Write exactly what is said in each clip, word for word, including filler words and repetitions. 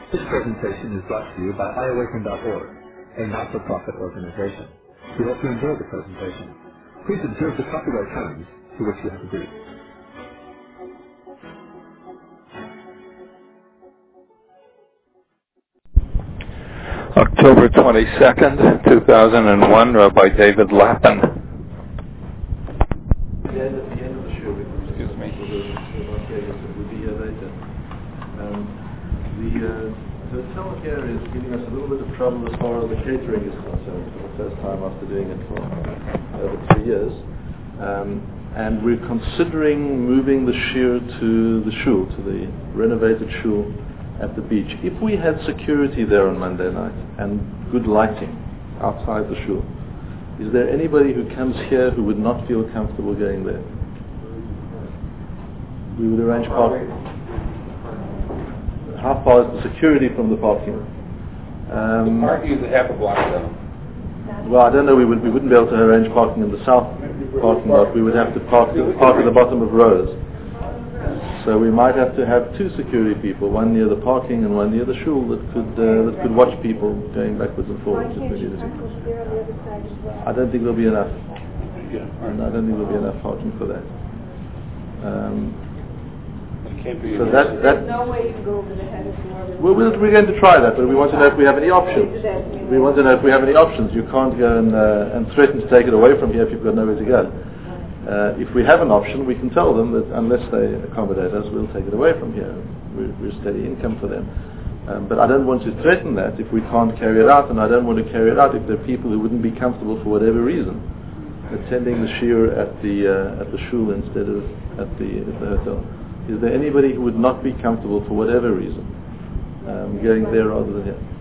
This presentation is brought to you by I Awaken dot org, a not-for-profit organization. We hope you enjoy the presentation. Please observe the copyright terms to which you have agreed. October twenty-second, two thousand one, Rabbi David Lappin. The end, at the end of the show, Excuse me. We'll be here later. Um, the uh, hotel here is giving us a little bit of trouble as far as the catering is concerned for the first time after doing it for over three years. Um, and we're considering moving the shir to the shul, to the renovated shul at the beach. If we had security there on Monday night and good lighting outside the shul, is there anybody who comes here who would not feel comfortable going there? We would arrange parking. How far is the security from the parking? Um, The parking is a half a block though. well, I don't know. We would we wouldn't be able to arrange parking in the south parking lot. We would have to park park at the bottom of rows. So we might have to have two security people, one near the parking and one near the shul that could uh, that could watch people going backwards and forwards if we needed to. I don't think there'll be enough. And I don't think there'll be enough parking for that. Um, so that that. No way you can go over the head of whoever. Well, we're we're going to try that, but we want to know if we have any options. We want to know if we have any options. You can't go and uh, and threaten to take it away from here if you've got nowhere to go. Uh, if we have an option, we can tell them that unless they accommodate us, we'll take it away from here. We're, we're steady income for them. Um, but I don't want to threaten that if we can't carry it out, and I don't want to carry it out if there are people who wouldn't be comfortable for whatever reason attending the shir at the uh, at the shul instead of at the at the hotel. Is there anybody who would not be comfortable for whatever reason um, going there rather than here?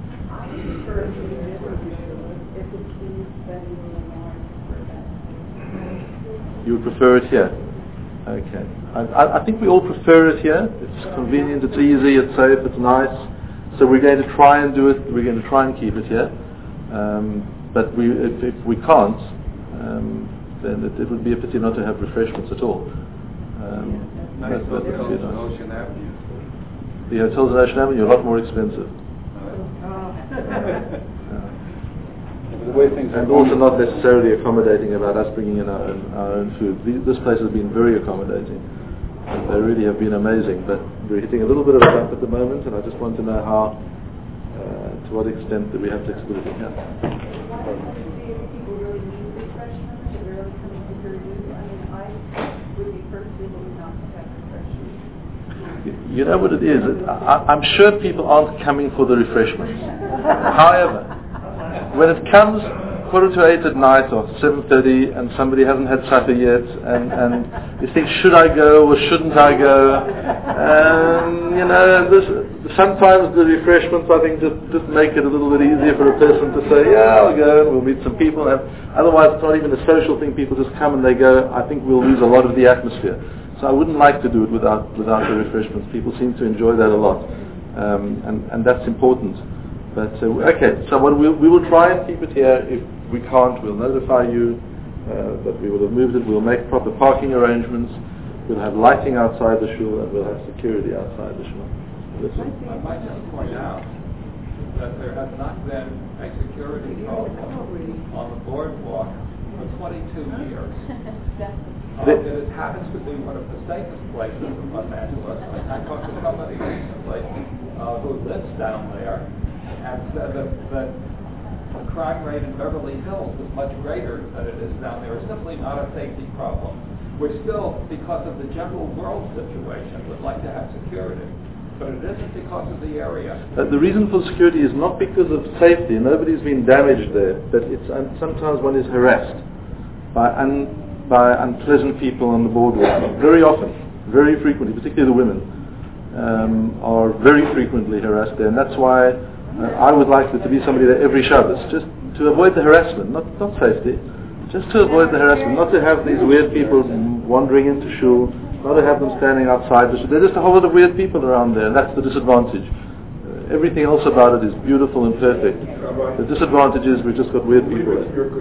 You would prefer it here? Okay. I, I think we all prefer it here. It's convenient, it's easy, it's safe, it's nice. So we're going to try and do it, we're going to try and keep it here. Um, but we, if, if we can't, um, then it, it would be a pity not to have refreshments at all. Um, Nice that, that would be hotels on nice. Ocean Avenue. The hotels on Ocean Avenue are a lot more expensive. The way things are And also not necessarily accommodating about us bringing in our own, our own food. The, this place has been very accommodating. And they really have been amazing. But we're hitting a little bit of a bump at the moment, and I just want to know how, uh, to what extent that we have flexibility here. You know what it is? I, I'm sure people aren't coming for the refreshments. However, when it comes quarter to eight at night or seven thirty and somebody hasn't had supper yet and, and you think, should I go or shouldn't I go? Um, you know, this, sometimes the refreshments, I think, just, just make it a little bit easier for a person to say, yeah, I'll go and we'll meet some people. And otherwise, it's not even a social thing. People just come and they go. I think we'll lose a lot of the atmosphere. So I wouldn't like to do it without without the refreshments. People seem to enjoy that a lot, um, and and that's important. But uh, okay, so what we'll, we will try and keep it here. If we can't, we'll notify you uh, that we will have moved it. We'll make proper parking arrangements. We'll have lighting outside the shul, and we'll have security outside the shul. Listen. I might just point out that there has not been a security code on the boardwalk for twenty-two years. Uh, it happens to be one of the safest places in Los Angeles. I, I talked to somebody recently uh, who lives down there and said that, that the crime rate in Beverly Hills is much greater than it is down there. It's simply not a safety problem. We're still, because of the general world situation, would like to have security. But it isn't because of the area. Uh, the reason for security is not because of safety. Nobody's been damaged there. But it's um, sometimes one is harassed by un. by unpleasant people on the boardwalk. Very often, very frequently, particularly the women, um, are very frequently harassed there, and that's why uh, I would like there to be somebody there every Shabbos, just to avoid the harassment, not not safety, just to avoid the harassment, not to have these weird people wandering into shul, not to have them standing outside the shul. There's just a whole lot of weird people around there, and that's the disadvantage. Uh, everything else about it is beautiful and perfect. The disadvantage is we've just got weird people there.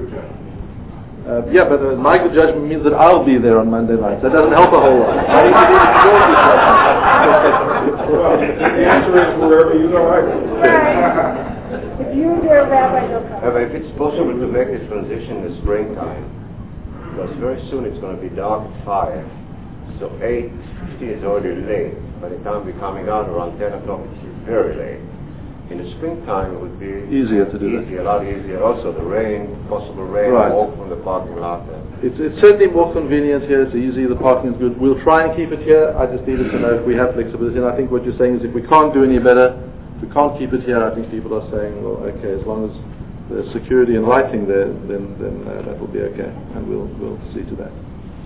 Uh, yeah, but uh, my good judgment means that I'll be there on Monday night. That doesn't help a whole lot. I need to be The answer is wherever you go. Right. If you, dear Rabbi, don't come. Rabbi, if it's possible to make the transition in the springtime, because very soon it's going to be dark at five, so eight fifteen is already late. By the time we're coming out around ten o'clock, it's very late. In the springtime, it would be easier to do easier, that. a lot easier. Also, the rain, possible rain, Right. walk from the parking lot. And It's, it's certainly more convenient here. It's easy. The parking is good. We'll try and keep it here. I just needed to know if we have flexibility. And I think what you're saying is if we can't do any better, if we can't keep it here, I think people are saying, well, okay, as long as there's security and lighting there, then then uh, that will be okay. And we'll we'll see to that.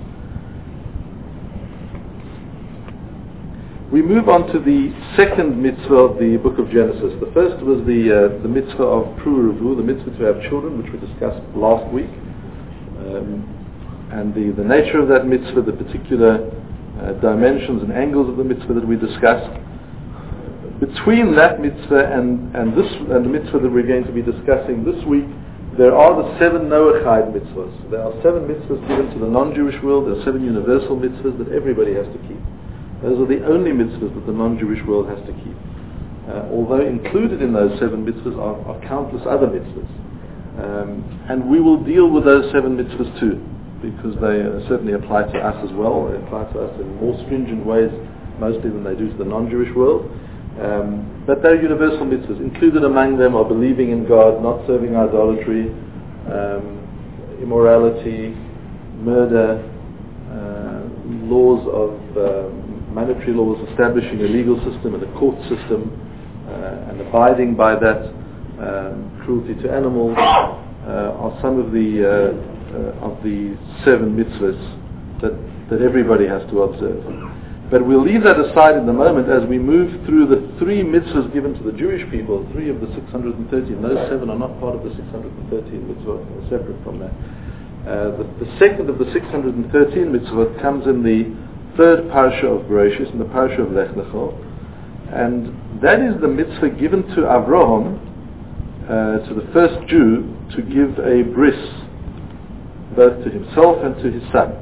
We move on to the second mitzvah of the book of Genesis. The first was the uh, the mitzvah of Pruruvu, the mitzvah to have children, which we discussed last week. Um, and the, the nature of that mitzvah, the particular uh, dimensions and angles of the mitzvah that we discussed. Between that mitzvah and, and this and the mitzvah that we're going to be discussing this week, there are the seven Noachide mitzvahs. There are seven mitzvahs given to the non-Jewish world. There are seven universal mitzvahs that everybody has to keep. Those are the only mitzvahs that the non-Jewish world has to keep. Uh, although included in those seven mitzvahs are, are countless other mitzvahs. Um, and we will deal with those seven mitzvahs too, because they uh, certainly apply to us as well. They apply to us in more stringent ways, mostly than they do to the non-Jewish world. Um, but they're universal mitzvahs. Included among them are believing in God, not serving idolatry, um, immorality, murder, uh, laws of um, monetary laws, establishing a legal system and a court system, uh, and abiding by that, um, cruelty to animals, uh, are some of the uh, uh, of the seven mitzvahs that that everybody has to observe. But we'll leave that aside in the moment as we move through the three mitzvahs given to the Jewish people, three of the six hundred thirteen. Those seven are not part of the six hundred thirteen mitzvah, separate from that. Uh, the, the second of the six hundred thirteen mitzvah comes in the third parasha of Bereshis, in the parasha of Lech Lecho, and that is the mitzvah given to Avraham, uh, to the first Jew, to give a bris, both to himself and to his son.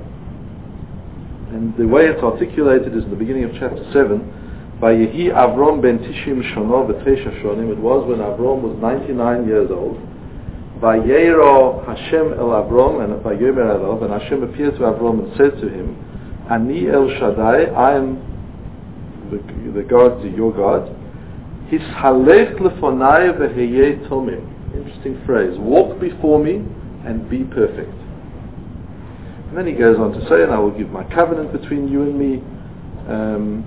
And the way it's articulated is in the beginning of chapter seven, Vayehi Avram ben Tishim Shana v'Tesha Shonim. It was when Avram was ninety-nine years old. Vayera Hashem el Avram, and Vayomer elav, and Hashem appeared to Avram and said to him, Ani El Shaddai, I am the, the God, your God. Hishalech lefonai v'heyeh tomim. Interesting phrase. Walk before me and be perfect. And then he goes on to say, and I will give my covenant between you and me. Um,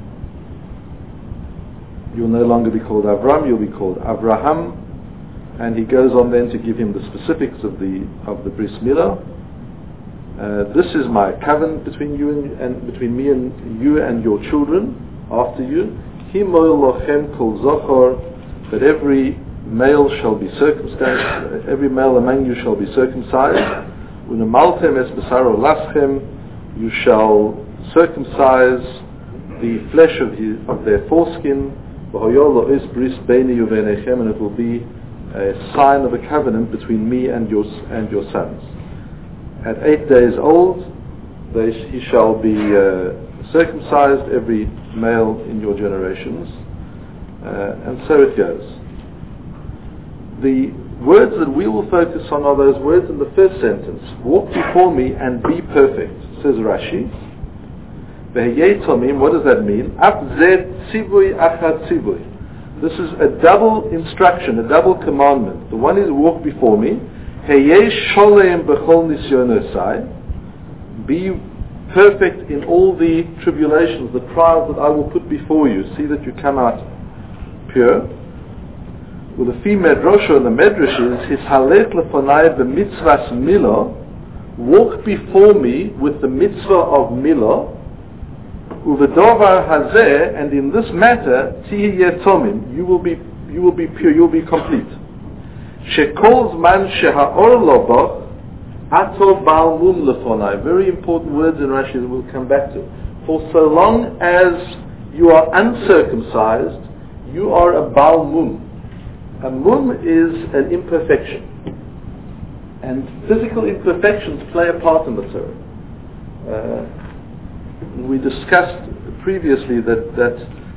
you'll no longer be called Avram, you'll be called Avraham. And he goes on then to give him the specifics of the of the bris milah. Uh, this is my covenant between you and, and between me and you and your children after you. Himol lochem kol zochor, that every male shall be circumcised, every male among you shall be circumcised. Unamaltem es besaro laschem, you shall circumcise the flesh of his, of their foreskin. V'hoyol is bris beini uvenechem, and it will be a sign of a covenant between me and your and your sons. At eight days old, they, he shall be uh, circumcised, every male in your generations, uh, and so it goes. The words that we will focus on are those words in the first sentence: walk before me and be perfect, says Rashi. What does that mean? This is a double instruction, a double commandment. The one is walk before me. Be perfect in all the tribulations, the trials that I will put before you. See that you come out pure. Well, the fi medrasha and the medrash is hishalech lefonai b'mitzvas milah. Walk before me with the mitzvah of milah. Uvedovar hazeh, and in this matter, tihi yetomim, you will be you will be pure, you will be complete. Shekol zman shehaor lo bach, ato bal mum lefonai. Very important words in Rashi that we'll come back to. For so long as you are uncircumcised, you are a bal mum. A mum is an imperfection, and physical imperfections play a part in the Torah. Uh, We discussed previously that, that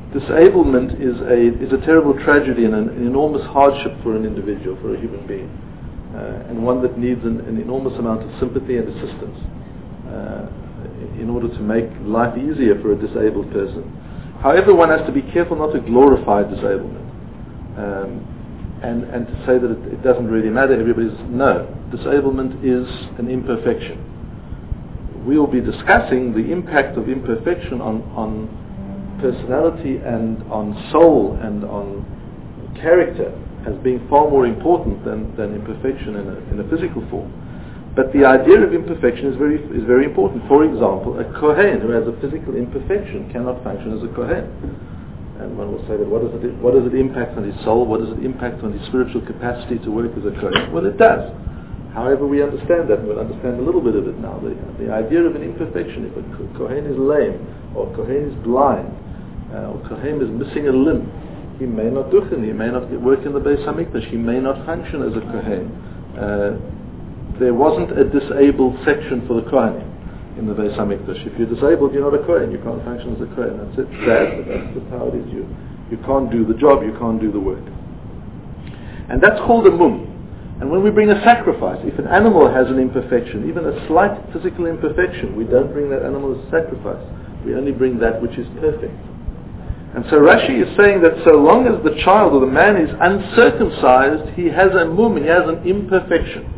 disablement is a is a terrible tragedy and an, an enormous hardship for an individual, for a human being, uh, and one that needs an, an enormous amount of sympathy and assistance uh, in order to make life easier for a disabled person. However, one has to be careful not to glorify disablement um, and, and to say that it, it doesn't really matter. Everybody's no, disablement is an imperfection. We'll be discussing the impact of imperfection on, on personality and on soul and on character as being far more important than, than imperfection in a, in a physical form. But the idea of imperfection is very is very important. For example, a Kohen who has a physical imperfection cannot function as a Kohen. And one will say, but what does it what does it impact on his soul? What does it impact on his spiritual capacity to work as a Kohen? Well, it does. However, we understand that, and we'll understand a little bit of it now. The, the idea of an imperfection, if a Kohen is lame, or a Kohen is blind, uh, or Kohen is missing a limb, he may not duchen, he may not work in the Beis HaMikdash, he may not function as a Kohen. Uh, there wasn't a disabled section for the Kohanim in the Beis HaMikdash. If you're disabled, you're not a Kohen, you can't function as a Kohen. That's it, sad, but that's just how it is. You, you can't do the job, you can't do the work. And that's called a mum. And when we bring a sacrifice, if an animal has an imperfection, even a slight physical imperfection, we don't bring that animal as a sacrifice. We only bring that which is perfect. And so Rashi is saying that so long as the child or the man is uncircumcised, he has a mum, he has an imperfection.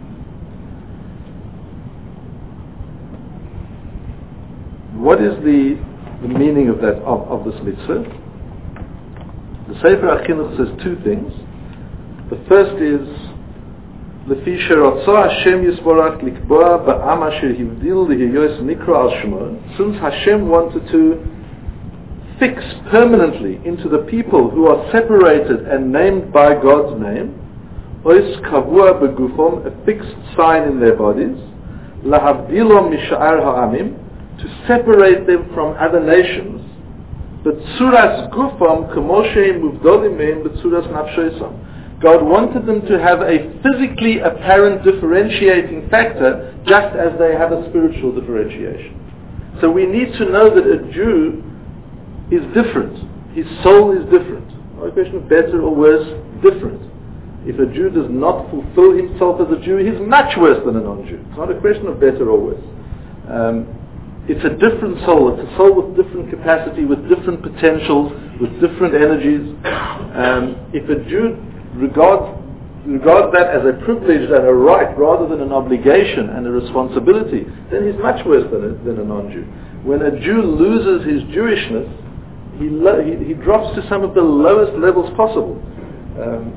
What is the, the meaning of that of, of this mitzvah? The Sefer HaChinuch says two things. The first is לפי שרצה Hashem יסבורך לקבוע בעם אשר הבדיל להיות נקרא על שמו, since Hashem wanted to fix permanently into the people who are separated and named by God's name, ois kavua begufom, a fixed sign in their bodies, lahavdilom misha'ar ha'amim, to separate them from other nations, but tzuras gufam k'moshe muvdolim meim b'tzuras nafshosam. God wanted them to have a physically apparent differentiating factor just as they have a spiritual differentiation. So we need to know that a Jew is different. His soul is different. Not a question of better or worse, different. If a Jew does not fulfill himself as a Jew, he's much worse than a non-Jew. It's not a question of better or worse. Um, it's a different soul. It's a soul with different capacity, with different potentials, with different energies. Um, if a Jew regards regards that as a privilege and a right rather than an obligation and a responsibility, then he's much worse than a, than a non-Jew. When a Jew loses his Jewishness, he, lo- he, he drops to some of the lowest levels possible. Um,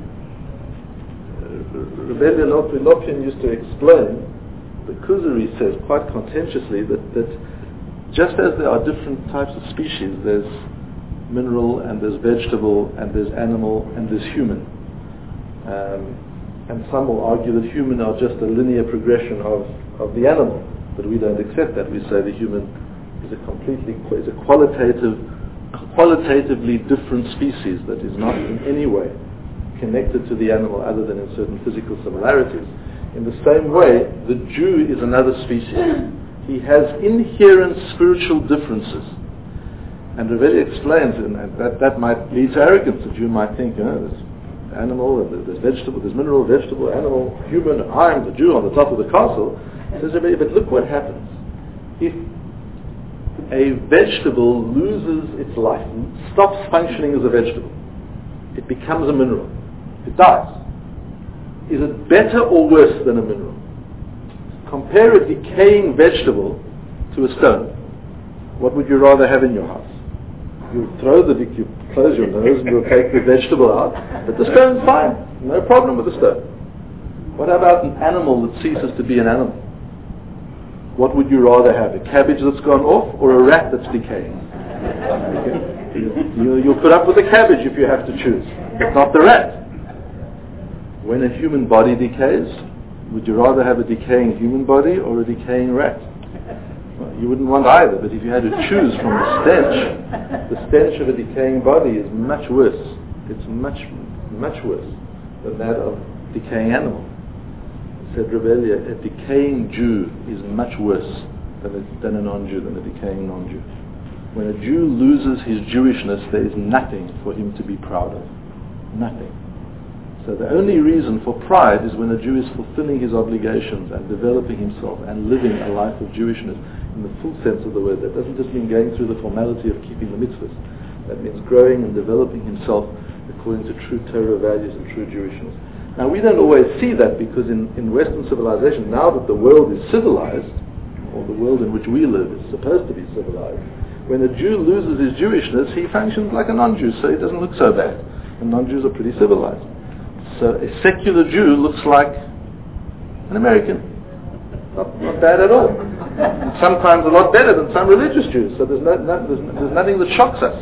Rebbe Lopin used to explain, the Kuzari says quite contentiously that, that just as there are different types of species, there's mineral and there's vegetable and there's animal and there's human. Um, and some will argue that human are just a linear progression of, of the animal, but we don't accept that. We say the human is a completely is a qualitative, qualitatively different species that is not in any way connected to the animal other than in certain physical similarities. In the same way, the Jew is another species. He has inherent spiritual differences. And Rebbe explains, and that, that might lead to arrogance. The Jew might think, you know, there's animal, and there's vegetable, there's mineral, vegetable, animal, human, I'm the Jew on the top of the castle. Says Rebbe, but look what happens. If a vegetable loses its life, stops functioning as a vegetable, it becomes a mineral. It dies. Is it better or worse than a mineral? Compare a decaying vegetable to a stone. What would you rather have in your house? You throw the, you close your nose and you'll take the vegetable out, but the stone's fine. No problem with the stone. What about an animal that ceases to be an animal? What would you rather have? A cabbage that's gone off or a rat that's decaying? you, you'll put up with the cabbage if you have to choose, but not the rat. When a human body decays, would you rather have a decaying human body or a decaying rat? Well, you wouldn't want either, but if you had to choose from the stench, the stench of a decaying body is much worse. It's much, much worse than that of a decaying animal. Said Rebellia, a decaying Jew is much worse than a, than a non-Jew, than a decaying non-Jew. When a Jew loses his Jewishness, there is nothing for him to be proud of. Nothing. So the only reason for pride is when a Jew is fulfilling his obligations and developing himself and living a life of Jewishness in the full sense of the word. That doesn't just mean going through the formality of keeping the mitzvahs. That means growing and developing himself according to true Torah values and true Jewishness. Now we don't always see that because in, in Western civilization, now that the world is civilized, or the world in which we live is supposed to be civilized, when a Jew loses his Jewishness, he functions like a non-Jew, so he doesn't look so bad. And non-Jews are pretty civilized. So a secular Jew looks like an American. Not, not bad at all. And sometimes a lot better than some religious Jews. So there's, no, no, there's, there's nothing that shocks us.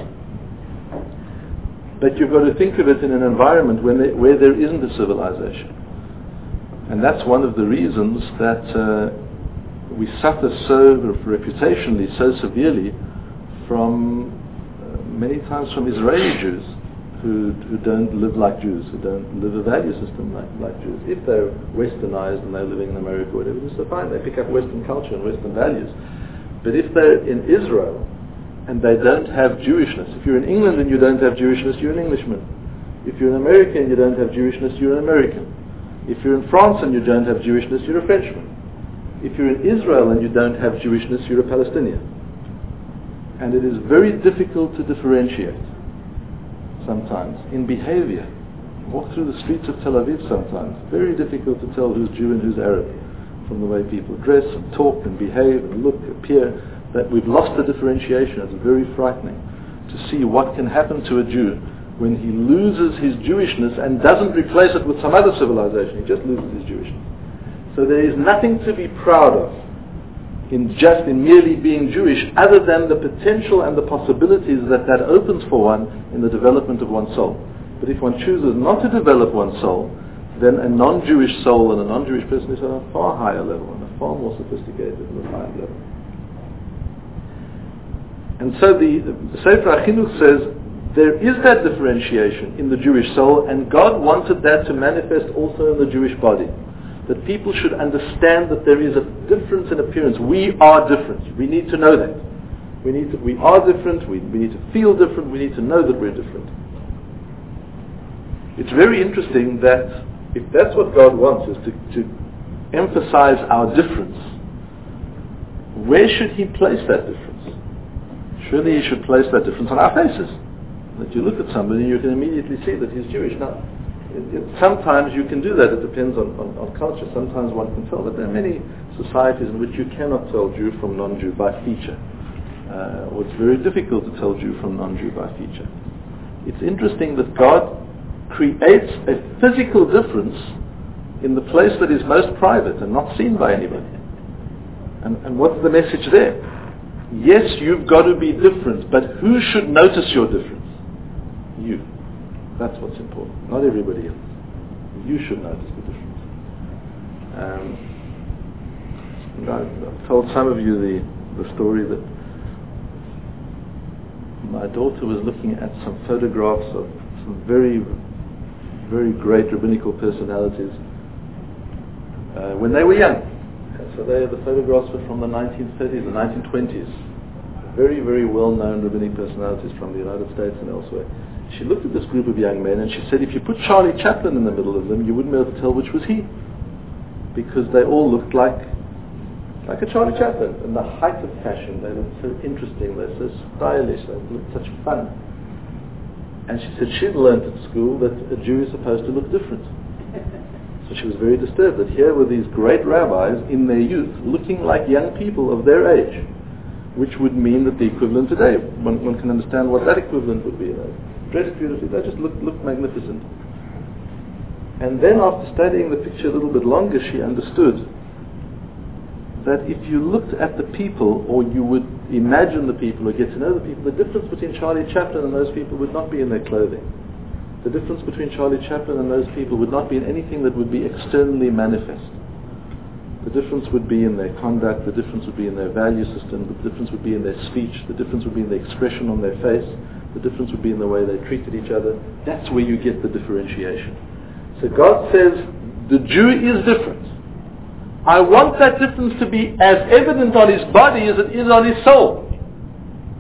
But you've got to think of it in an environment when they, where there isn't a civilization. And that's one of the reasons that uh, we suffer so reputationally, so severely from uh, many times from Israeli Jews who who don't live like Jews, who don't live a value system like, like Jews. If they're westernized and they're living in America or whatever, so fine, they pick up Western culture and Western values. But if they're in Israel and they don't have Jewishness, if you're in England and you don't have Jewishness, you're an Englishman. If you're an American and you don't have Jewishness, you're an American. If you're in France and you don't have Jewishness, you're a Frenchman. If you're in Israel and you don't have Jewishness, you're a Palestinian. And it is very difficult to differentiate sometimes in behavior. Walk through the streets of Tel Aviv sometimes. Very difficult to tell who's Jew and who's Arab from the way people dress and talk and behave and look, appear. That we've lost the differentiation. It's very frightening to see what can happen to a Jew when he loses his Jewishness and doesn't replace it with some other civilization. He just loses his Jewishness. So there is nothing to be proud of in just in merely being Jewish, other than the potential and the possibilities that that opens for one in the development of one's soul. But if one chooses not to develop one's soul, then a non-Jewish soul and a non-Jewish person is on a far higher level, and a far more sophisticated and refined level. And so the, the Sefer HaChinuch says there is that differentiation in the Jewish soul, and God wanted that to manifest also in the Jewish body. That people should understand that there is a difference in appearance. We are different. We need to know that. We need to, we are different. We, we need to feel different. We need to know that we're different. It's very interesting that if that's what God wants, is to, to emphasize our difference, where should He place that difference? Surely He should place that difference on our faces. That you look at somebody and you can immediately see that he's Jewish. Now, It, it, sometimes you can do that. It depends on, on, on culture. Sometimes one can tell. But there are many societies in which you cannot tell Jew from non-Jew by feature. Uh, or it's very difficult to tell Jew from non-Jew by feature. It's interesting that God creates a physical difference in the place that is most private and not seen by anybody. And, and what's the message there? Yes, you've got to be different, but who should notice your difference? You. That's what's important, not everybody else. You should notice the difference. Um, I've told some of you the, the story that my daughter was looking at some photographs of some very, very great rabbinical personalities uh, when they were young. And so they, the photographs were from the nineteen thirties, the nineteen twenties. Very, very well-known rabbinic personalities from the United States and elsewhere. She looked at this group of young men and she said, if you put Charlie Chaplin in the middle of them, you wouldn't be able to tell which was he. Because they all looked like like a Charlie Chaplin. In the height of fashion, they looked so interesting, they're so stylish, they looked such fun. And she said she'd learned at school that a Jew is supposed to look different. So she was very disturbed that here were these great rabbis in their youth looking like young people of their age, which would mean that the equivalent today, one, one can understand what that equivalent would be. They dressed beautifully, they just looked, looked magnificent. And then after studying the picture a little bit longer, she understood that if you looked at the people, or you would imagine the people, or get to know the people, the difference between Charlie Chaplin and those people would not be in their clothing. The difference between Charlie Chaplin and those people would not be in anything that would be externally manifest. The difference would be in their conduct, the difference would be in their value system, the difference would be in their speech, the difference would be in the expression on their face, the difference would be in the way they treated each other. That's where you get the differentiation. So God says, the Jew is different. I want that difference to be as evident on his body as it is on his soul.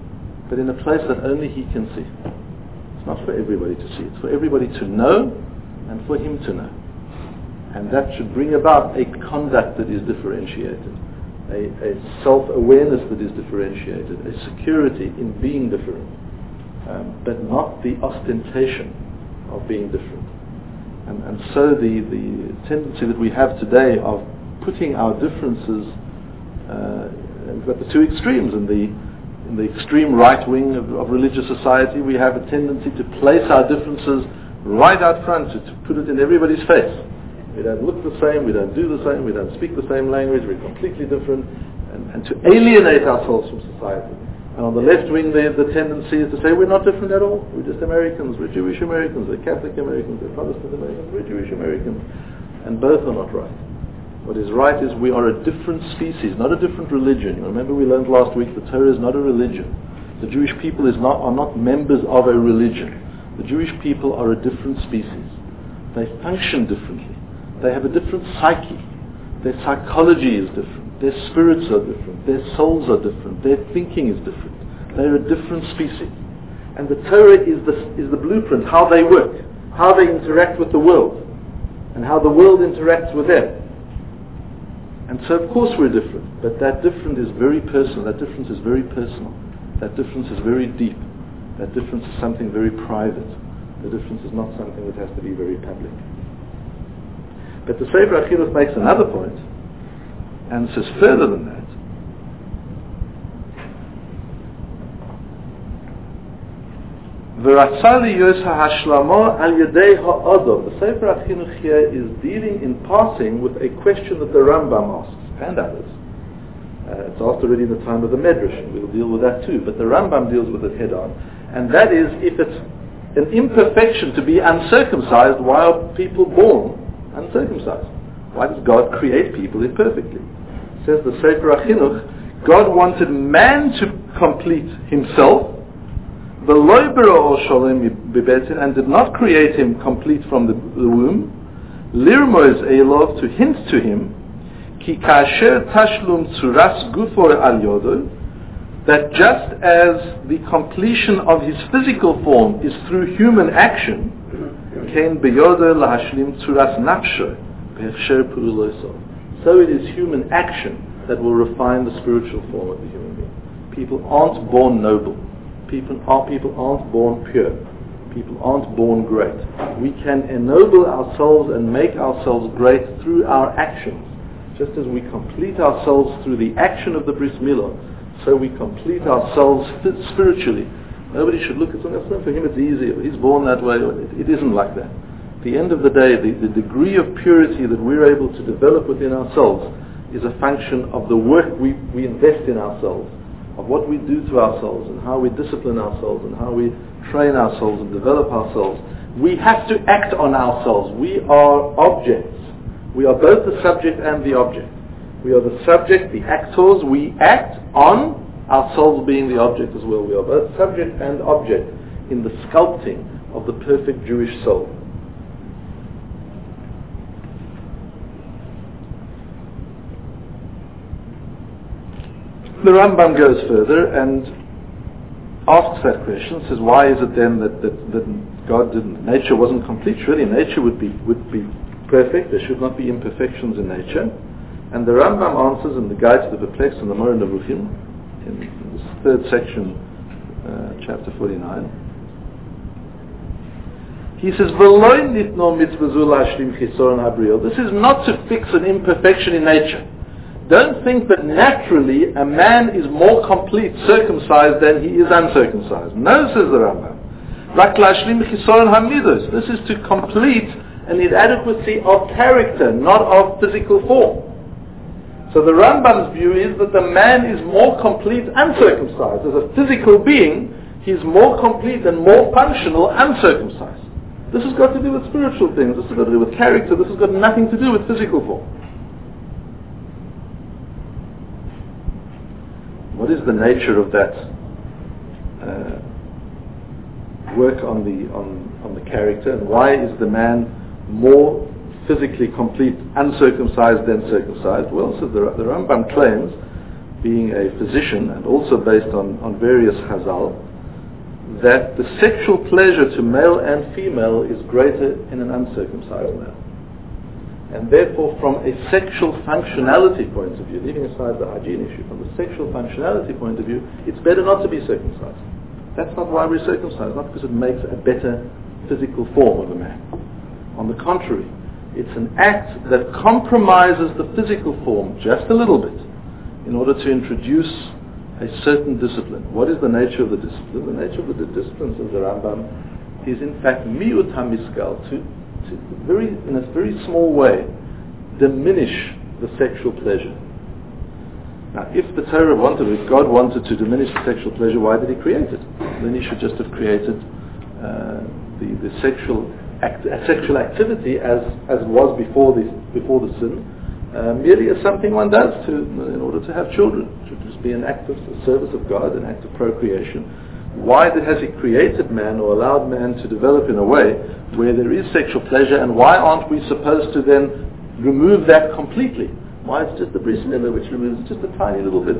but in a place that only he can see. It's not for everybody to see, it's for everybody to know and for him to know. And that should bring about a conduct that is differentiated, a, a self-awareness that is differentiated, a security in being different, um, but not the ostentation of being different. And, and so the, the tendency that we have today of putting our differences, uh, we've got the two extremes. In the, in the extreme right wing of, of religious society, we have a tendency to place our differences right out front, to, to put it in everybody's face. We don't look the same, we don't do the same, we don't speak the same language, we're completely different, and, and to alienate ourselves from society. And on the left wing, the, the tendency is to say we're not different at all. We're just Americans, we're Jewish Americans, we're Catholic Americans, we're Protestant Americans, we're Jewish Americans. And both are not right. What is right is we are a different species, not a different religion. Remember we learned last week the Torah is not a religion. The Jewish people is not, are not members of a religion. The Jewish people are a different species. They function differently. They have a different psyche. Their psychology is different. Their spirits are different. Their souls are different. Their thinking is different. They're a different species. And the Torah is the, is the blueprint, how they work, how they interact with the world, and how the world interacts with them. And so of course we're different, but that difference is very personal. That difference is very personal. That difference is very deep. That difference is something very private. The difference is not something that has to be very public. But the Sefer Achilles makes another point, and says further than that. The Sefer Achilles here is dealing in passing with a question that the Rambam asks, and others. Uh, it's asked already in the time of the Medrash, and we'll deal with that too, but the Rambam deals with it head on. And that is, if it's an imperfection to be uncircumcised, why are people born uncircumcised? Why does God create people imperfectly? Says the Sefer HaChinuch, God wanted man to complete himself, the loibera or sholem bibetin, and did not create him complete from the, the womb, lirmoz elov, to hint to him, ki kasher tashlum tzuras gufor al yodo, that just as the completion of his physical form is through human action, Ken beyoder lahashlim tzuras nafsho b'hechsher pu'uloso. So it is human action that will refine the spiritual form of the human being. People aren't born noble. People, are, people aren't born pure. People aren't born great. We can ennoble ourselves and make ourselves great through our actions. Just as we complete ourselves through the action of the bris milah, so we complete ourselves spiritually. Nobody should look at something, for him it's easier, he's born that way. It, it isn't like that. At the end of the day, the, the degree of purity that we're able to develop within ourselves is a function of the work we, we invest in ourselves, of what we do to ourselves, and how we discipline ourselves, and how we train ourselves and develop ourselves. We have to act on ourselves. We are objects. We are both the subject and the object. We are the subject, the actors. We act on ourselves being the object as well. We are both subject and object in the sculpting of the perfect Jewish soul. The Rambam goes further and asks that question, says, why is it then that, that, that God didn't, nature wasn't complete? Surely nature would be would be perfect. There should not be imperfections in nature. And the Rambam answers in the Guide to the Perplexed and the Moreh Nevuchim, in, in this third section, uh, chapter forty-nine. He says, "V'lo nitno mitzvah zu lashlim chisoron habriel." This is not to fix an imperfection in nature. Don't think that naturally a man is more complete circumcised than he is uncircumcised. No, says the Rambam. Rak lashlim chisoron hamidos. This is to complete an inadequacy of character, not of physical form. So the Rambam's view is that the man is more complete uncircumcised. As a physical being, he's more complete and more functional uncircumcised. This has got to do with spiritual things. This has got to do with character. This has got nothing to do with physical form. What is the nature of that uh, work on the on, on the character, and why is the man more physically complete uncircumcised than circumcised? Well, so the, the Rambam claims being a physician and also based on, on various Chazal, that the sexual pleasure to male and female is greater in an uncircumcised male. And therefore, from a sexual functionality point of view, leaving aside the hygiene issue, from the sexual functionality point of view, it's better not to be circumcised. That's not why we're circumcised, not because it makes a better physical form of a man. On the contrary, it's an act that compromises the physical form just a little bit in order to introduce a certain discipline. What is the nature of the discipline? The nature of the discipline, says the Rambam, is in fact miut hamiskal, to, to very, in a very small way, diminish the sexual pleasure. Now, if the Torah wanted, if God wanted to diminish the sexual pleasure, why did He create it? Then He should just have created uh, the, the sexual act, uh, sexual activity as as was before the before the sin, uh, merely as something one does to in order to have children. It should just be an act of a service of God, an act of procreation. Why did, has He created man or allowed man to develop in a way where there is sexual pleasure, and why aren't we supposed to then remove that completely? Why it's just the bris milah which removes just a tiny little bit.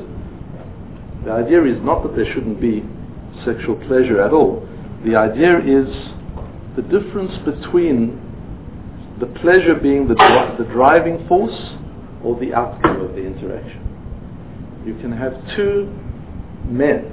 The idea is not that there shouldn't be sexual pleasure at all. The idea is the difference between the pleasure being the, dri- the driving force or the outcome of the interaction. You can have two men,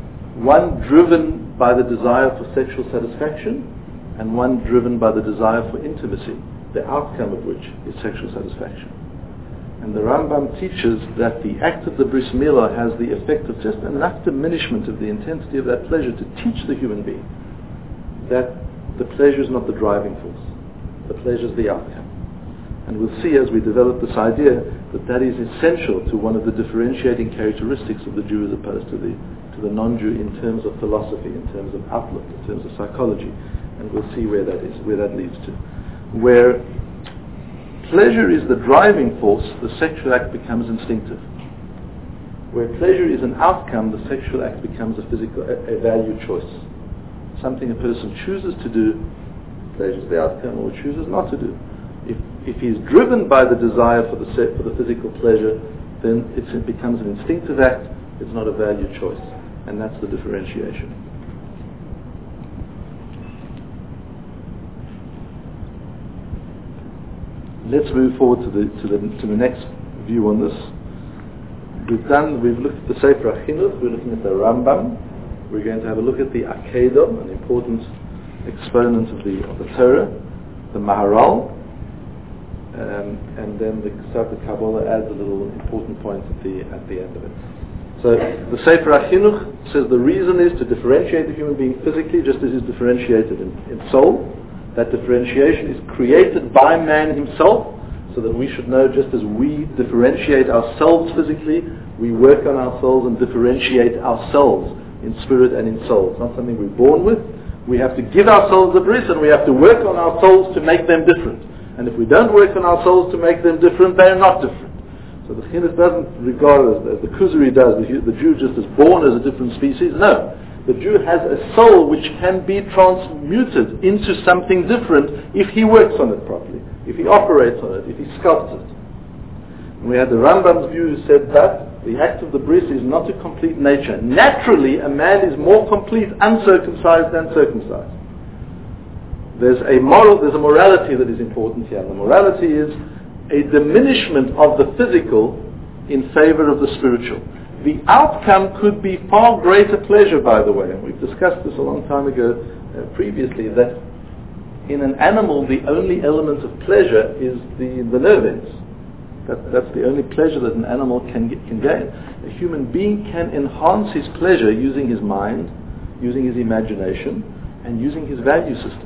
one driven by the desire for sexual satisfaction and one driven by the desire for intimacy, the outcome of which is sexual satisfaction. And the Rambam teaches that the act of the bris milah has the effect of just enough diminishment of the intensity of that pleasure to teach the human being that the pleasure is not the driving force. The pleasure is the outcome. And we'll see as we develop this idea that that is essential to one of the differentiating characteristics of the Jew as opposed to the to the non-Jew in terms of philosophy, in terms of outlook, in terms of psychology. And we'll see where that is, where that leads to. Where pleasure is the driving force, the sexual act becomes instinctive. Where pleasure is an outcome, the sexual act becomes a physical, a, a value choice. Something a person chooses to do, pleasure is the outcome, or chooses not to do. If if he's driven by the desire for the se- for the physical pleasure, then it's, it becomes an instinctive act. It's not a value choice, and that's the differentiation. Let's move forward to the to the to the next view on this. We've done. We've looked at the Sefer HaChinuch. We're looking at the Rambam. We're going to have a look at the Akedah, an important exponent of the of the Torah, the Maharal, um, and then the Sefer Kabbalah adds a little important point at the at the end of it. So the Sefer HaChinuch says the reason is to differentiate the human being physically, just as is differentiated in, in soul. That differentiation is created by man himself, so that we should know just as we differentiate ourselves physically, we work on ourselves and differentiate ourselves in spirit and in soul. It's not something we're born with. We have to give ourselves a bris and we have to work on our souls to make them different. And if we don't work on our souls to make them different, they are not different. So the Chinuch doesn't regard as, as the Kuzari does, the, the Jew just is born as a different species. No. The Jew has a soul which can be transmuted into something different if he works on it properly, if he operates on it, if he sculpts it. And we had the Rambam's view who said that the act of the bris is not a complete nature. Naturally, a man is more complete uncircumcised than circumcised. There's a moral, there's a morality that is important here. And the morality is a diminishment of the physical in favor of the spiritual. The outcome could be far greater pleasure, by the way. And we've discussed this a long time ago uh, previously, that in an animal the only element of pleasure is the, the nerve ends. That, that's the only pleasure that an animal can, get, can gain. A human being can enhance his pleasure using his mind, using his imagination, and using his value system.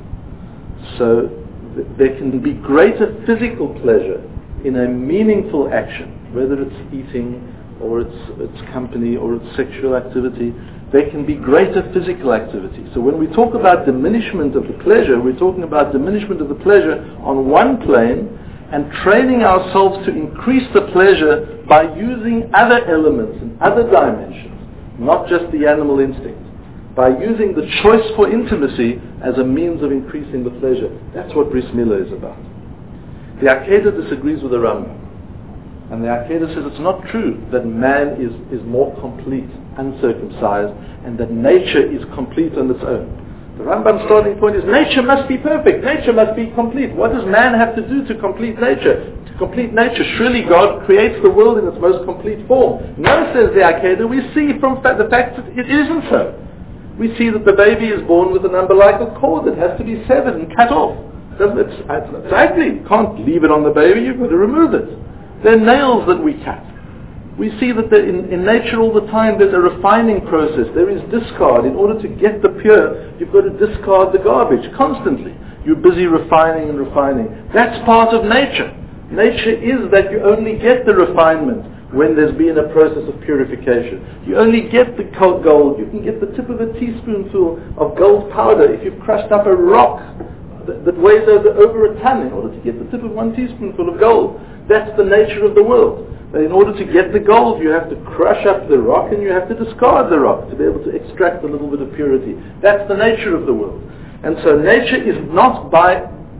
So th- there can be greater physical pleasure in a meaningful action, whether it's eating, or its its company, or its sexual activity. There can be greater physical activity. So when we talk about diminishment of the pleasure, we're talking about diminishment of the pleasure on one plane, and training ourselves to increase the pleasure by using other elements and other dimensions, not just the animal instinct. By using the choice for intimacy as a means of increasing the pleasure. That's what bris milah is about. The Akedah disagrees with the Rambam. And the Akedah says it's not true that man is, is more complete, uncircumcised, and that nature is complete on its own. The Rambam's starting point is nature must be perfect, nature must be complete. What does man have to do to complete nature? To complete nature, surely God creates the world in its most complete form. No, says the Akedah, we see from fa- the fact that it isn't so. We see that the baby is born with an umbilical cord that has to be severed and cut off. Doesn't it? It's ugly. You can't leave it on the baby, you've got to remove it. There are nails that we cut. We see that there, in, in nature all the time there's a refining process. There is discard. In order to get the pure, you've got to discard the garbage constantly. You're busy refining and refining. That's part of nature. Nature is that you only get the refinement when there's been a process of purification. You only get the gold. You can get the tip of a teaspoonful of gold powder if you've crushed up a rock that, that weighs over, over a ton in order to get the tip of one teaspoonful of gold. That's the nature of the world. In order to get the gold, you have to crush up the rock and you have to discard the rock to be able to extract a little bit of purity. That's the nature of the world. And so nature is not by,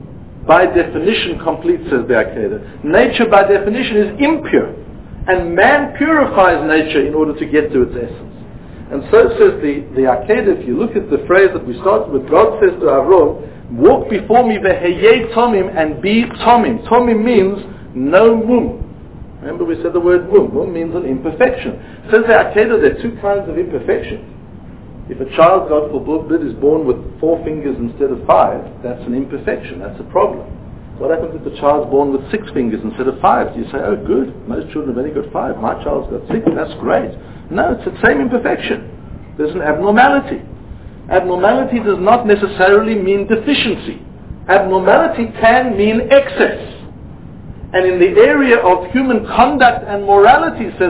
by definition complete, says the Akedah. Nature by definition is impure. And man purifies nature in order to get to its essence. And so says the, the Akedah, if you look at the phrase that we started with, God says to Avram, walk before me v'heyei tomim, and be tomim. Tomim means no mum. Remember we said the word mum. Mum means an imperfection. Says the Akedah there are two kinds of imperfections. If a child, God forbid, is born with four fingers instead of five, that's an imperfection, that's a problem. What happens if the child's born with six fingers instead of five? Do you say, oh good, most children have only got five, my child's got six, that's great. No, it's the same imperfection. There's an abnormality. Abnormality does not necessarily mean deficiency. Abnormality can mean excess. And in the area of human conduct and morality, says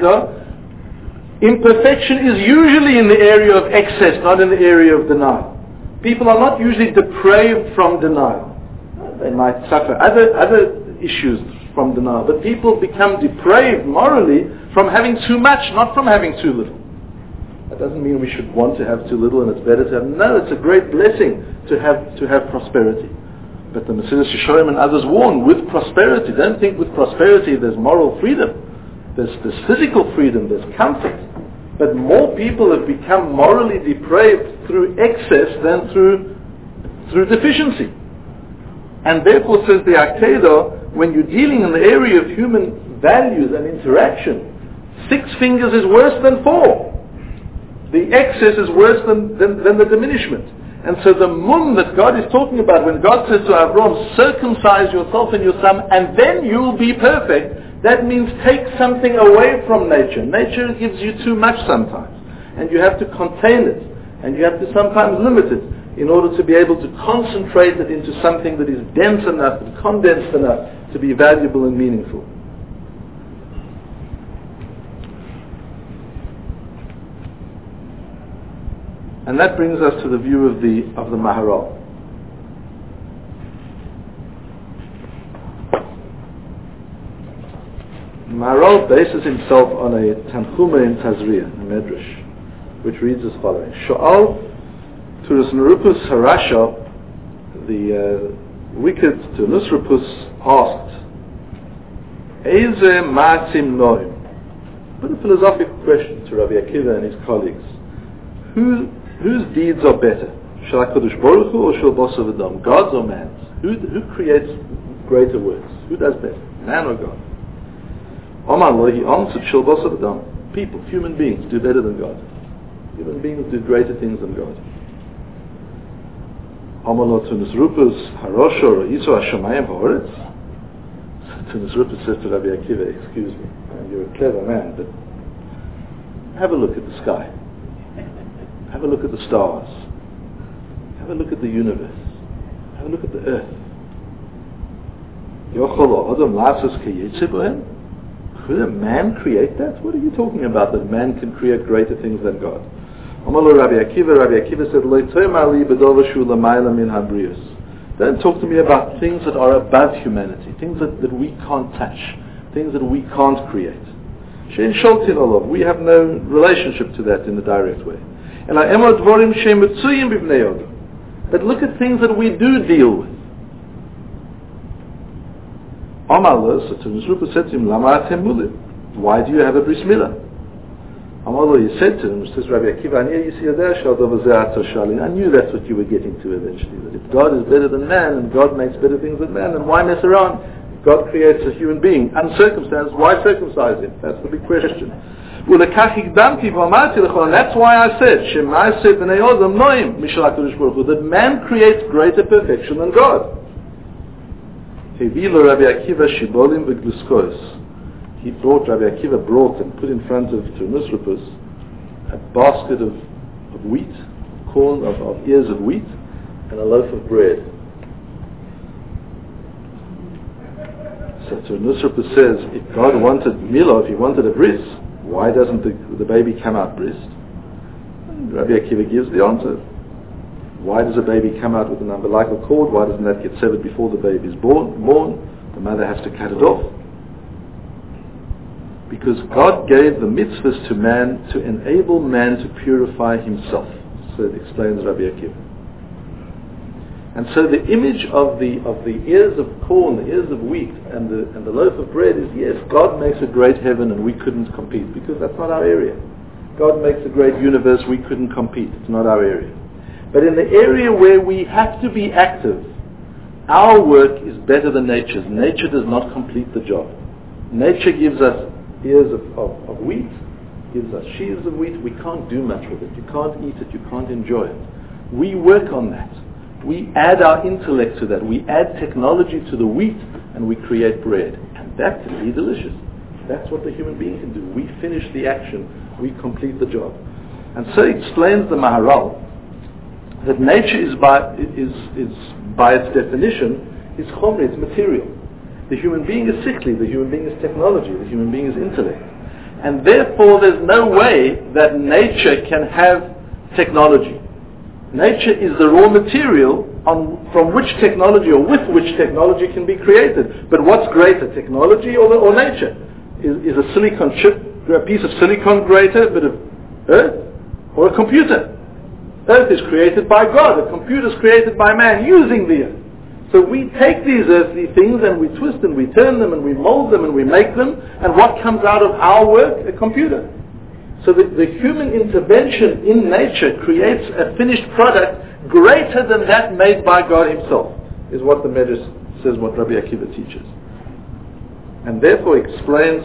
Akedah, imperfection is usually in the area of excess, not in the area of denial. People are not usually depraved from denial. They might suffer other, other issues from denial, but people become depraved morally from having too much, not from having too little. That doesn't mean we should want to have too little and it's better to have. No, it's a great blessing to have, to have prosperity. But the Mesilas Yesharim and others warn, with prosperity, don't think with prosperity there's moral freedom. There's, there's physical freedom, there's comfort. But more people have become morally depraved through excess than through, through deficiency. And therefore, says the Akedah, when you're dealing in the area of human values and interaction, six fingers is worse than four. The excess is worse than, than, than the diminishment. And so the mum that God is talking about, when God says to Avram, circumcise yourself and your son, and then you'll be perfect, that means take something away from nature. Nature gives you too much sometimes. And you have to contain it. And you have to sometimes limit it in order to be able to concentrate it into something that is dense enough and condensed enough to be valuable and meaningful. And that brings us to the view of the of the Maharal. The Maharal bases himself on a Tanchuma in Tazria, a Medrash, which reads as follows: Sha'al Turusnurupus Harasha, the uh, wicked Turusnurupus asked, Eze Ma'atim Noim. Put a philosophical question to Rabbi Akiva and his colleagues. Who Whose deeds are better? Shall HaKadosh Baruch Hu or Shal Basar V'Dam? God's or man's? Who, who creates greater works? Who does better? Man or God? Omar Lo, he answered, Shal Basar V'Dam. People, human beings, do better than God. Human beings do greater things than God. Omar Lo Tunisrupas Harosha or Yisro HaShamayim Ha'oretz. Tunisrupas says to Rabbi Akiva, excuse me, you're a clever man, but have a look at the sky. Have a look at the stars. Have a look at the universe. Have a look at the earth. Could a man create that? What are you talking about, that man can create greater things than God? Rabbi Akiva, Rabbi Akiva said, don't talk to me about things that are above humanity, things that, that we can't touch, things that we can't create. We have no relationship to that in a direct way. But look at things that we do deal with. Amalo, so Turnus Rupa said to him, Lama atem mulim. Why do you have a bris milah? Amalo, he said to him, says Rabbi Akiva, I knew that's what you were getting to eventually, that if God is better than man, and God makes better things than man, then why mess around? God creates a human being, uncircumcised, why circumcise him? That's the big question. And that's why I said, that man creates greater perfection than God. He brought, Rabbi Akiva brought and put in front of Turnus Rupas a basket of, of wheat, corn, of, of ears of wheat, and a loaf of bread. So Turnus Rupas says, if God wanted milah, if he wanted a bris, why doesn't the, the baby come out bris? And Rabbi Akiva gives the answer. Why does a baby come out with an umbilical cord? Why doesn't that get severed before the baby is born? born? The mother has to cut it off. Because God gave the mitzvahs to man to enable man to purify himself. So it explains Rabbi Akiva. And so the image of the of the ears of corn, the ears of wheat, and the and the loaf of bread is, yes, God makes a great heaven and we couldn't compete, because that's not our area. God makes a great universe, we couldn't compete, it's not our area. But in the area where we have to be active, our work is better than nature's. Nature does not complete the job. Nature gives us ears of, of, of wheat, gives us sheaves of wheat. We can't do much with it. You can't eat it. You can't enjoy it. We work on that. We add our intellect to that. We add technology to the wheat and we create bread. And that can be delicious. That's what the human being can do. We finish the action. We complete the job. And so explains the Maharal that nature is by, is, is by its definition, is chomri, it's material. The human being is sickly, the human being is technology, the human being is intellect. And therefore there's no way that nature can have technology. Nature is the raw material on, from which technology or with which technology can be created. But what's greater, technology or, the, or nature? Is, is a silicon chip, a piece of silicon greater, a bit of earth, or a computer? Earth is created by God, a computer is created by man using the earth. So we take these earthly things and we twist and we turn them and we mold them and we make them, and what comes out of our work? A computer. So the, the human intervention in nature creates a finished product greater than that made by God himself, is what the Medrash says, what Rabbi Akiva teaches. And therefore explains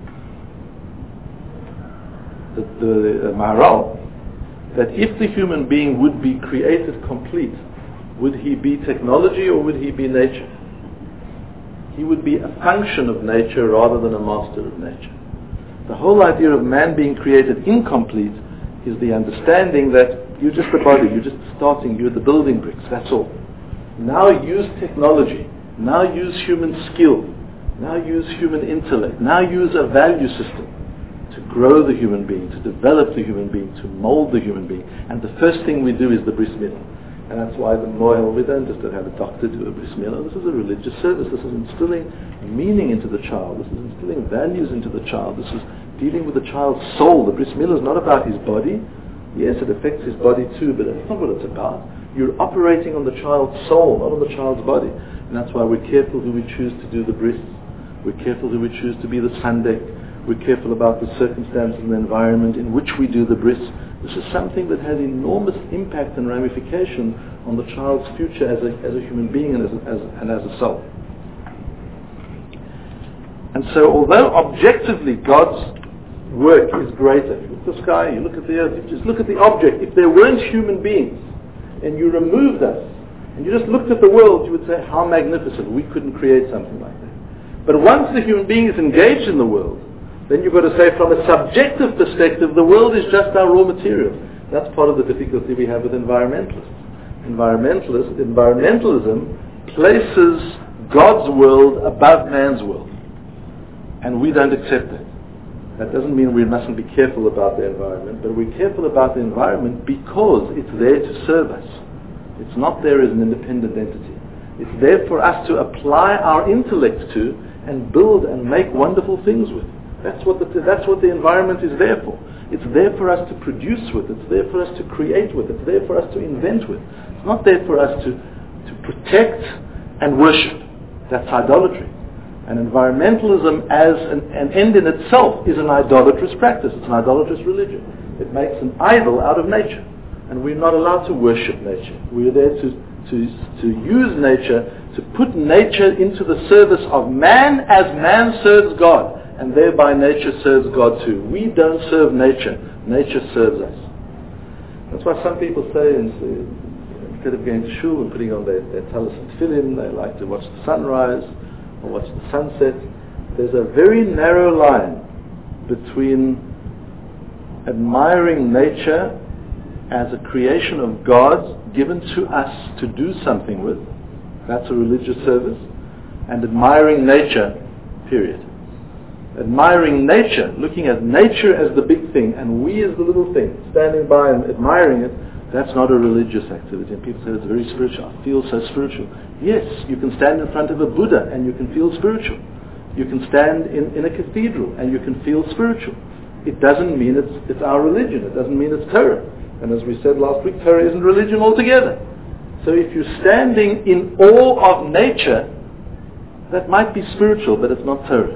the, the uh, Maharal that if the human being would be created complete, would he be technology or would he be nature? He would be a function of nature rather than a master of nature. The whole idea of man being created incomplete is the understanding that you're just a body, you're just starting, you're the building bricks, that's all. Now use technology, now use human skill, now use human intellect, now use a value system to grow the human being, to develop the human being, to mold the human being. And the first thing we do is the bris milah. And that's why the Moel, we don't just have a doctor do a bris milah. This is a religious service. This is instilling meaning into the child. This is instilling values into the child. This is dealing with the child's soul. The bris milah is not about his body. Yes, it affects his body too, but that's not what it's about. You're operating on the child's soul, not on the child's body. And that's why we're careful who we choose to do the bris. We're careful who we choose to be the sandek. We're careful about the circumstances and the environment in which we do the bris. This is something that has enormous impact and ramification on the child's future as a, as a human being and as, a, as, and as a soul. And so although objectively God's work is greater, you look at the sky, you look at the earth, you just look at the object. If there weren't human beings and you removed us and you just looked at the world, you would say, how magnificent, we couldn't create something like that. But once the human being is engaged in the world, then you've got to say, from a subjective perspective, the world is just our raw material. That's part of the difficulty we have with environmentalists. Environmentalists, environmentalism places God's world above man's world. And we don't accept that. That doesn't mean we mustn't be careful about the environment, but we're careful about the environment because it's there to serve us. It's not there as an independent entity. It's there for us to apply our intellect to and build and make wonderful things with. That's what the, that's what the environment is there for. It's there for us to produce with. It's there for us to create with. It's there for us to invent with. It's not there for us to, to protect and worship. That's idolatry. And environmentalism as an, an end in itself is an idolatrous practice. It's an idolatrous religion. It makes an idol out of nature. And we're not allowed to worship nature. We're there to, to, to use nature, to put nature into the service of man as man serves God. And thereby nature serves God too. We don't serve nature. Nature serves us. That's why some people say, instead of going to shul and putting on their, their talis and tefillin, they like to watch the sunrise or watch the sunset. There's a very narrow line between admiring nature as a creation of God given to us to do something with, that's a religious service, and admiring nature, period. Admiring nature, looking at nature as the big thing and we as the little thing, standing by and admiring it, that's not a religious activity. And people say it's very spiritual. I feel so spiritual. Yes, you can stand in front of a Buddha and you can feel spiritual. You can stand in, in a cathedral and you can feel spiritual. It doesn't mean it's, it's our religion. It doesn't mean it's Torah. And as we said last week, Torah isn't religion altogether. So if you're standing in awe of nature, that might be spiritual, but it's not Torah.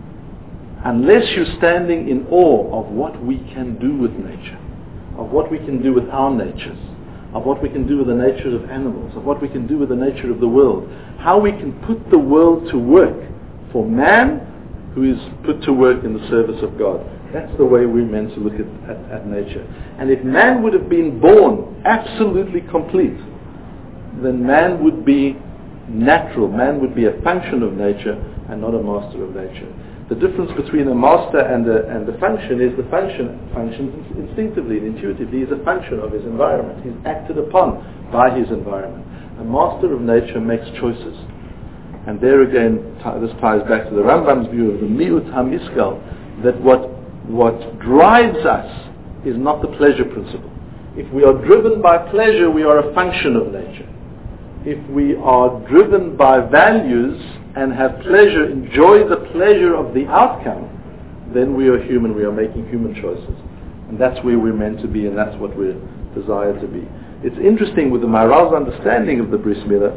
Unless you're standing in awe of what we can do with nature, of what we can do with our natures, of what we can do with the natures of animals, of what we can do with the nature of the world, how we can put the world to work for man who is put to work in the service of God. That's the way we're meant to look at, at, at nature. And if man would have been born absolutely complete, then man would be natural. Man would be a function of nature and not a master of nature. The difference between a master and a, and a function is the function functions instinctively and intuitively. He's a function of his environment. He's acted upon by his environment. A master of nature makes choices. And there again, t- this ties back to the Rambam's view of the miut hamiskal, that what, what drives us is not the pleasure principle. If we are driven by pleasure, we are a function of nature. If we are driven by values and have pleasure, enjoy the pleasure of the outcome, then we are human, we are making human choices. And that's where we're meant to be, and that's what we're desired to be. It's interesting with the Maharal's understanding of the bris milah,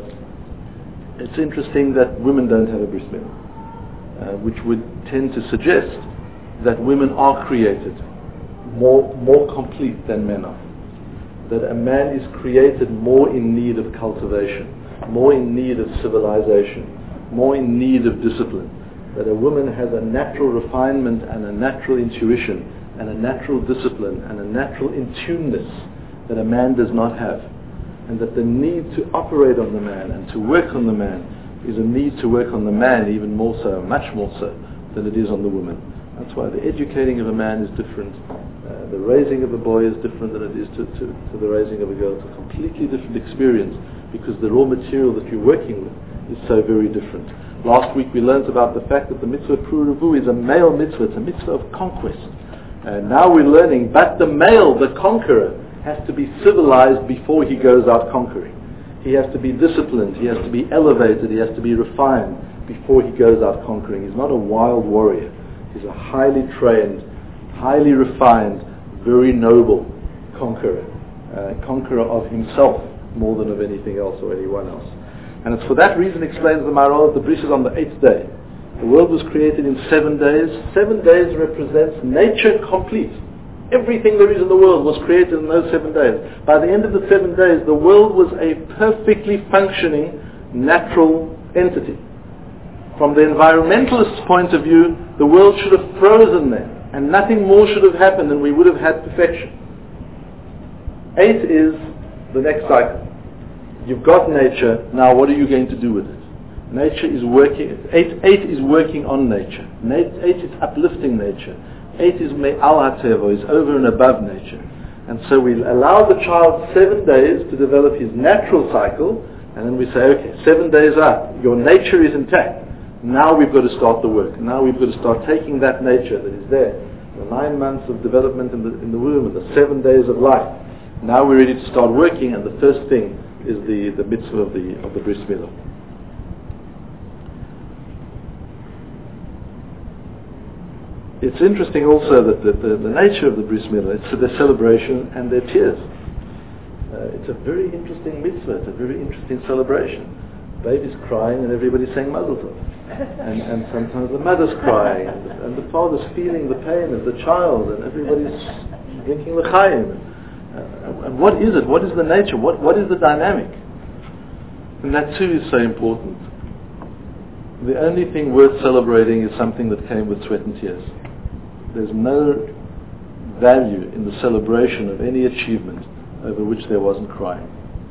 it's interesting that women don't have a bris milah, uh, which would tend to suggest that women are created more, more complete than men are. That a man is created more in need of cultivation, more in need of civilization, more in need of discipline. That a woman has a natural refinement and a natural intuition and a natural discipline and a natural in-tuneness that a man does not have. And that the need to operate on the man and to work on the man is a need to work on the man even more so, much more so, than it is on the woman. That's why the educating of a man is different. Uh, the raising of a boy is different than it is to, to, to the raising of a girl. It's a completely different experience because the raw material that you're working with is so very different. Last week we learned about the fact that the mitzvah Pruruvu is a male mitzvah. It's a mitzvah of conquest. And now we're learning, but the male, the conqueror, has to be civilized before he goes out conquering. He has to be disciplined. He has to be elevated. He has to be refined before he goes out conquering. He's not a wild warrior. He's a highly trained, highly refined, very noble conqueror. Uh, conqueror of himself more than of anything else or anyone else. And it's for that reason, explains the Maharal, that the bris is on the eighth day. The world was created in seven days. Seven days represents nature complete. Everything there is in the world was created in those seven days. By the end of the seven days, the world was a perfectly functioning, natural entity. From the environmentalist's point of view, the world should have frozen there, and nothing more should have happened, and we would have had perfection. Eight is the next cycle. You've got nature, now what are you going to do with it? Nature is working, eight, eight is working on nature. Eight is uplifting nature. Eight is me'al ha'teva, is over and above nature. And so we allow the child seven days to develop his natural cycle, and then we say, okay, seven days up, your nature is intact. Now we've got to start the work. Now we've got to start taking that nature that is there, the nine months of development in the, in the womb, and the seven days of life. Now we're ready to start working, and the first thing is the, the mitzvah of the, of the bris milah. It's interesting also that the, the, the nature of the bris milah, it's their celebration and their tears. Uh, it's a very interesting mitzvah, it's a very interesting celebration. baby's crying and everybody's saying Mazel Tov. And, and sometimes the mother's crying and the, and the father's feeling the pain of the child and everybody's drinking l'chaim. Uh, and what is it? What is the nature? What What is the dynamic? And that too is so important. The only thing worth celebrating is something that came with sweat and tears. There's no value in the celebration of any achievement over which there wasn't crying.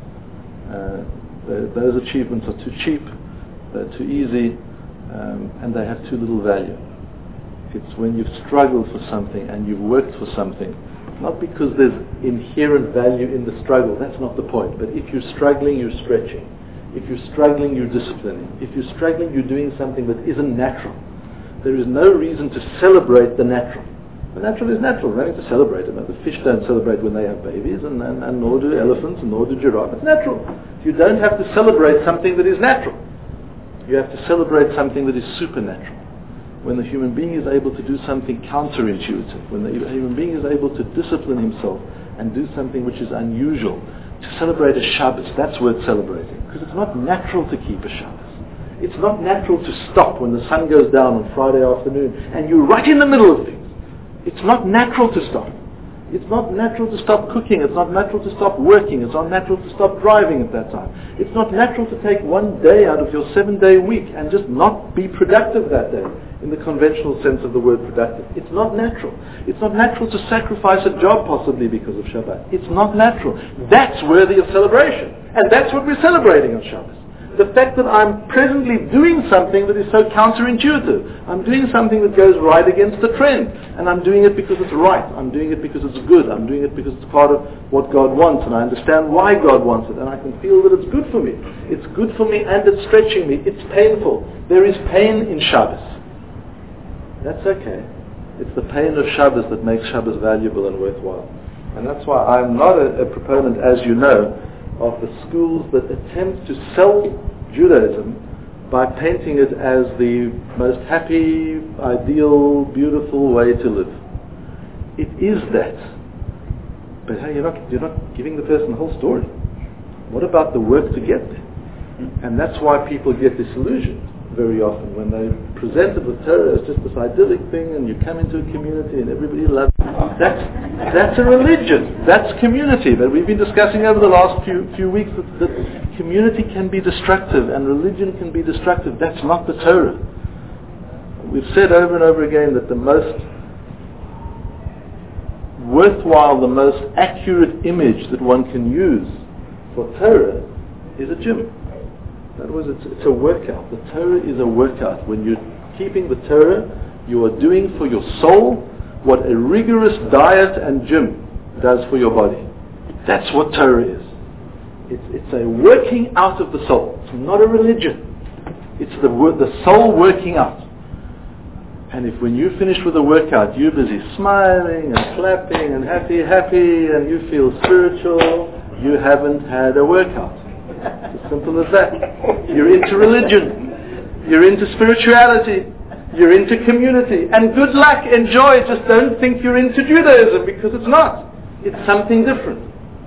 Uh, the, those achievements are too cheap, they're too easy, um, and they have too little value. It's when you've struggled for something and you've worked for something, not because there's inherent value in the struggle, that's not the point, but if you're struggling, you're stretching. If you're struggling, you're disciplining. If you're struggling, you're doing something that isn't natural. There is no reason to celebrate the natural. The natural is natural. We don't need to celebrate it. The fish don't celebrate when they have babies, and, and, and nor do elephants, and nor do giraffes. It's natural. You don't have to celebrate something that is natural. You have to celebrate something that is supernatural. When the human being is able to do something counterintuitive, when the human being is able to discipline himself and do something which is unusual, to celebrate a Shabbos, that's worth celebrating. Because it's not natural to keep a Shabbos. It's not natural to stop when the sun goes down on Friday afternoon and you're right in the middle of things. It's not natural to stop. It's not natural to stop cooking. It's not natural to stop working. It's not natural to stop driving at that time. It's not natural to take one day out of your seven-day week and just not be productive that day, in the conventional sense of the word productive. It's not natural. It's not natural to sacrifice a job possibly because of Shabbat. It's not natural. That's worthy of celebration. And that's what we're celebrating on Shabbos. The fact that I'm presently doing something that is so counterintuitive. I'm doing something that goes right against the trend. And I'm doing it because it's right. I'm doing it because it's good. I'm doing it because it's part of what God wants. And I understand why God wants it. And I can feel that it's good for me. It's good for me and it's stretching me. It's painful. There is pain in Shabbos. That's okay. It's the pain of Shabbos that makes Shabbos valuable and worthwhile. And that's why I'm not a, a proponent, as you know, of the schools that attempt to sell Judaism by painting it as the most happy, ideal, beautiful way to live. It is that. But hey, you're not, you're not giving the person the whole story. What about the work to get there? And that's why people get disillusioned very often when they present it with Torah as just this idyllic thing and you come into a community and everybody loves it. That's, that's a religion. That's community. But we've been discussing over the last few, few weeks that, that community can be destructive and religion can be destructive. That's not the Torah. We've said over and over again that the most worthwhile, the most accurate image that one can use for Torah is a gym. In other words, it's, it's a workout. The Torah is a workout. When you're keeping the Torah, you are doing for your soul what a rigorous diet and gym does for your body. That's what Torah is. It's, it's a working out of the soul. It's not a religion. It's the, the soul working out. And if when you finish with a workout, you're busy smiling and clapping and happy, happy, and you feel spiritual, you haven't had a workout. It's as simple as that. You're into religion. You're into spirituality. You're into community. And good luck, enjoy. Just don't think you're into Judaism, because it's not. It's something different.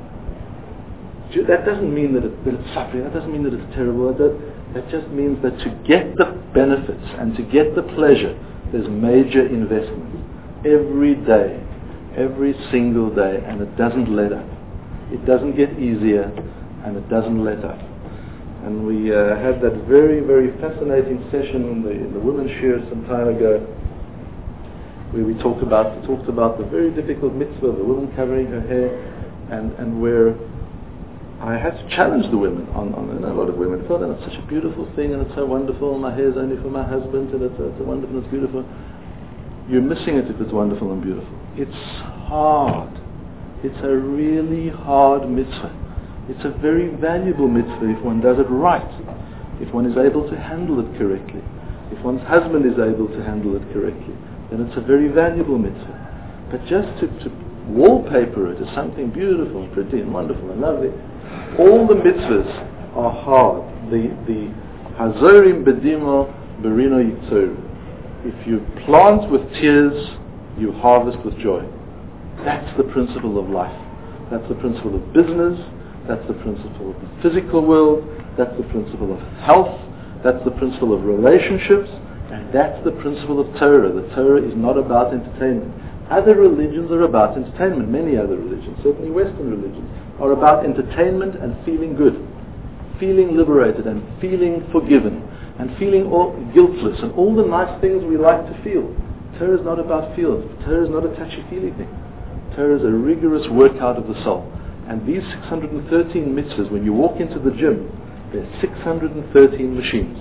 That doesn't mean that, it, that it's suffering. That doesn't mean that it's terrible. That, that just means that to get the benefits and to get the pleasure, there's major investment. Every day. Every single day. And it doesn't let up. It doesn't get easier. And it doesn't let up. And we uh, had that very, very fascinating session in the, in the women's shir some time ago, where we talked about talked about the very difficult mitzvah of the woman covering her hair, and, and where I had to challenge the women on, on and a lot of women felt that it's such a beautiful thing and it's so wonderful, my hair is only for my husband and it's, it's wonderful, it's beautiful. You're missing it if it's wonderful and beautiful. It's hard. It's a really hard mitzvah. It's a very valuable mitzvah if one does it right, if one is able to handle it correctly, if one's husband is able to handle it correctly, then it's a very valuable mitzvah. But just to, to wallpaper it as something beautiful and pretty and wonderful and lovely, all the mitzvahs are hard. The the hazorim bedimo berino yitzoru. If you plant with tears, you harvest with joy. That's the principle of life. That's the principle of business. That's the principle of the physical world. that's the principle of health, that's the principle of relationships, and that's the principle of Torah. The Torah is not about entertainment. Other religions are about entertainment. Many other religions, certainly Western religions, are about entertainment and feeling good, feeling liberated and feeling forgiven and feeling all guiltless and all the nice things we like to feel. Torah is not about feelings. Torah is not a touchy-feely thing. Torah is a rigorous workout of the soul. And these six hundred thirteen mitzvahs, when you walk into the gym, there's six hundred thirteen machines.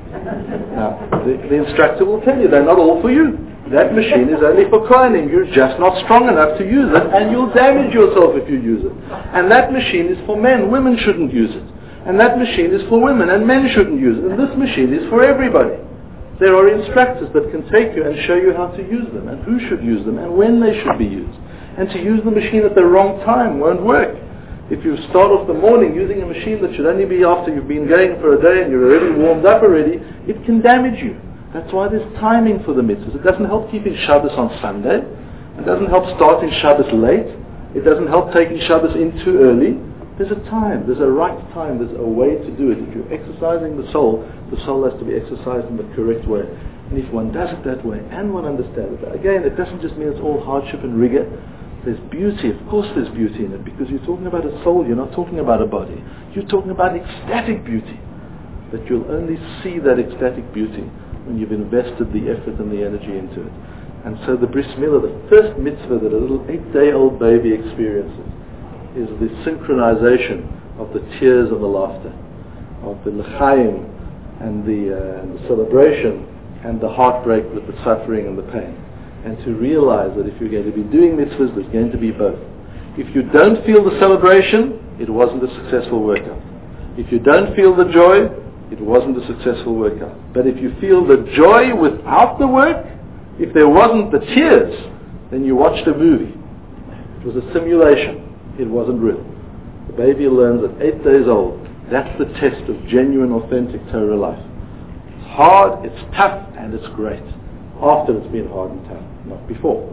Now, the, the instructor will tell you they're not all for you. That machine is only for climbing. You're just not strong enough to use it, and you'll damage yourself if you use it. And that machine is for men. Women shouldn't use it. And that machine is for women, and men shouldn't use it. And this machine is for everybody. There are instructors that can take you and show you how to use them, and who should use them, and when they should be used. And to use the machine at the wrong time won't work. If you start off the morning using a machine that should only be after you've been going for a day and you're already warmed up already, it can damage you. That's why there's timing for the mitzvahs. It doesn't help keeping Shabbos on Sunday. It doesn't help starting Shabbos late. It doesn't help taking Shabbos in too early. There's a time. There's a right time. There's a way to do it. If you're exercising the soul, the soul has to be exercised in the correct way. And if one does it that way and one understands it, again, it doesn't just mean it's all hardship and rigor. There's beauty. Of course there's beauty in it, because you're talking about a soul. You're not talking about a body. You're talking about ecstatic beauty. That you'll only see that ecstatic beauty when you've invested the effort and the energy into it. And so the bris milah, the first mitzvah that a little eight-day-old baby experiences, is the synchronization of the tears and the laughter, of the l'chaim and the, uh, and the celebration, and the heartbreak with the suffering and the pain. And to realize that if you're going to be doing mitzvahs, there's going to be both. If you don't feel the celebration, it wasn't a successful workout. If you don't feel the joy, it wasn't a successful workout. But if you feel the joy without the work, if there wasn't the tears, then you watched a movie. It was a simulation. It wasn't real. The baby learns at eight days old. That's the test of genuine, authentic Torah life. It's hard, it's tough, and it's great. After it's been hard and tough, not before.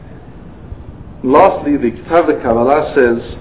Lastly, the Kitav the Kabbalah says,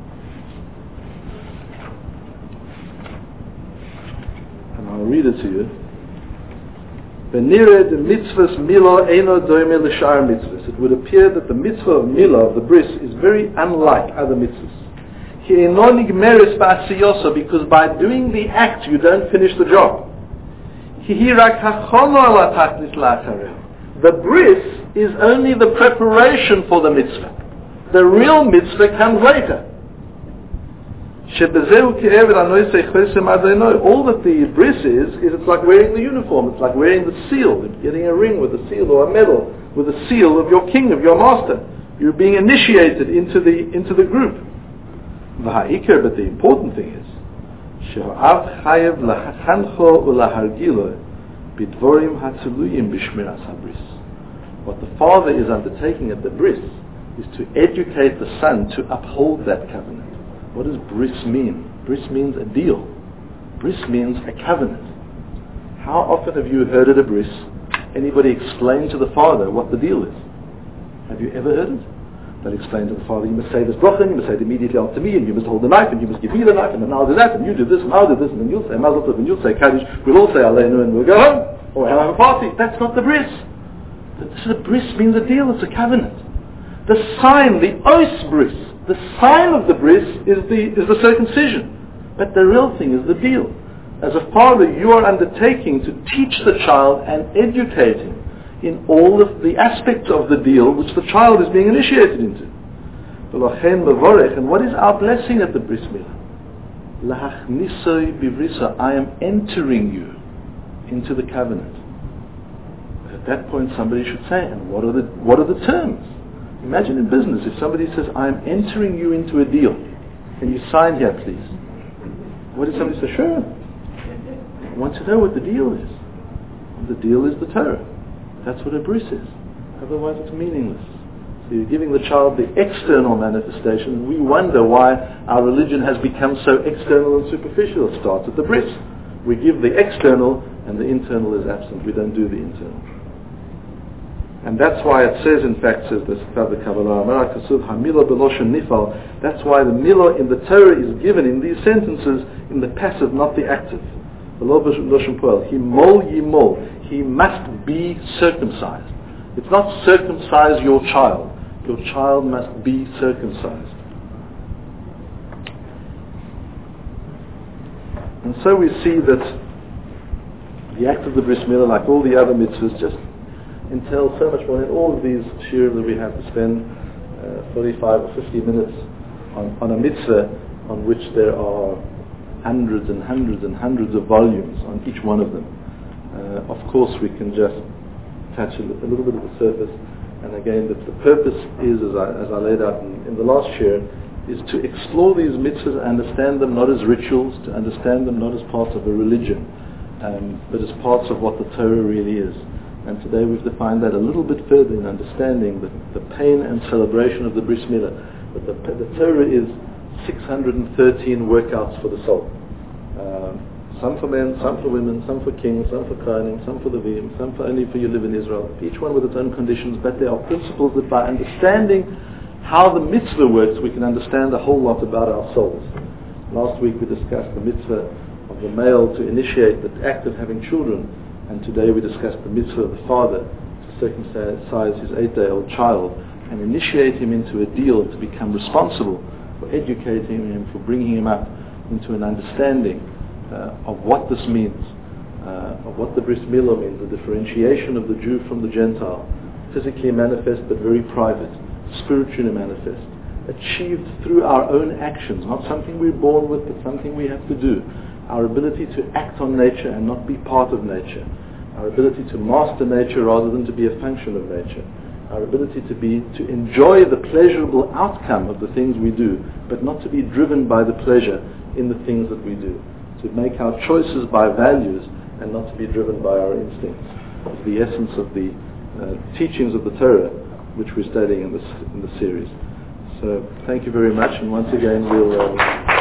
and I'll read it to you, V'nireh the mitzvahs milah eino doimeh l'shar mitzvahs. It would appear that the mitzvah of milah, of the bris, is very unlike other mitzvahs. Ki eino nigmeres ba'asiyoso, because by doing the act you don't finish the job. Ki hi rak hacholo ala tachlis la'achareh. The bris is only the preparation for the mitzvah. The real mitzvah comes later. All that the bris is, is it's like wearing the uniform, it's like wearing the seal, it's getting a ring with a seal or a medal with a seal of your king, of your master. You're being initiated into the into the group. But the important thing is, what the father is undertaking at the bris is to educate the son to uphold that covenant. What does bris mean? Bris means a deal. Bris means a covenant. How often have you heard at a bris anybody explain to the father what the deal is? Have you ever heard it? They'll explain to the father, you must say this bracha, and you must say it immediately after me, and you must hold the knife, and you must give me the knife, and then I'll do that, and you do this, and I'll do this, and then you'll say Mazel Tov, and you'll say Kaddish, we'll all say Aleinu, and we'll go home, or we'll have a party. That's not the bris. The bris means a deal, it's a covenant. The sign, the os bris, the sign of the bris is the is the circumcision. But the real thing is the deal. As a father, you are undertaking to teach the child and educate him in all of the aspects of the deal which the child is being initiated into. And what is our blessing at the bris milah? I am entering you into the covenant. At that point, somebody should say, and what are the what are the terms? Imagine in business, if somebody says, I am entering you into a deal. Can you sign here, please? What if somebody says, sure. I want to know what the deal is. And the deal is the Torah. That's what a bris is. Otherwise it's meaningless. So you're giving the child the external manifestation, and we wonder why our religion has become so external and superficial. It starts at the bris. We give the external, and the internal is absent. We don't do the internal. And that's why it says, in fact, says this, the Kabbalah, that's why the milah in the Torah is given in these sentences in the passive, not the active. He mol yimol, he must be circumcised. It's not circumcise your child. Your child must be circumcised. And so we see that the act of the bris milah, like all the other mitzvahs, just entails so much more. In all of these shiurim that we have to spend uh, forty-five or fifty minutes on, on a mitzvah on which there are hundreds and hundreds and hundreds of volumes on each one of them. Uh, of course, we can just touch a, a little bit of the surface. And again, the, the purpose is, as I, as I laid out in, in the last year, is to explore these mitzvahs and understand them not as rituals, to understand them not as parts of a religion, um, but as parts of what the Torah really is. And today we've defined that a little bit further in understanding the, the pain and celebration of the bris milah. But the, the Torah is six hundred thirteen workouts for the soul. Um, some for men, some for women, some for kings, some for kohanim, some for the Levim, some for only for you live in Israel. Each one with its own conditions, but there are principles that by understanding how the mitzvah works, we can understand a whole lot about our souls. Last week we discussed the mitzvah of the male to initiate the act of having children, and today we discussed the mitzvah of the father to circumcise his eight-day-old child and initiate him into a deal to become responsible for educating him, for bringing him up into an understanding uh, of what this means, uh, of what the bris milah means, the differentiation of the Jew from the Gentile, physically manifest but very private, spiritually manifest, achieved through our own actions, not something we're born with, but something we have to do. Our ability to act on nature and not be part of nature. Our ability to master nature rather than to be a function of nature. Our ability to be, to enjoy the pleasurable outcome of the things we do, but not to be driven by the pleasure in the things that we do. To make our choices by values and not to be driven by our instincts. It's the essence of the uh, teachings of the Torah, which we're studying in this in the series. So thank you very much, and once again we'll. Uh,